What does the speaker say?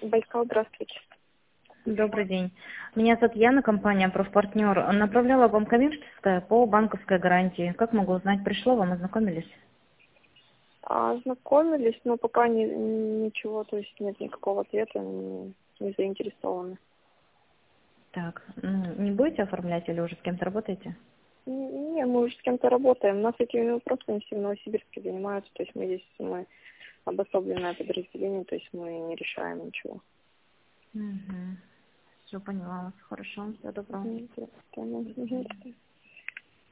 Байкал, здравствуйте. Добрый день. Меня зовут Яна, компания «Профпартнер». Направляла вам коммерческое по банковской гарантии. Как могу узнать, пришло вам, ознакомились? Ознакомились, но пока ничего, то есть нет никакого ответа, не заинтересованы. Так, не будете оформлять или уже с кем-то работаете? Не, мы уже с кем-то работаем. У нас этими вопросами все в Новосибирске занимаются, то есть мы обособленное подразделение, то есть мы не решаем ничего. Угу. Все, поняла вас. Хорошо, всего доброго. Понятно.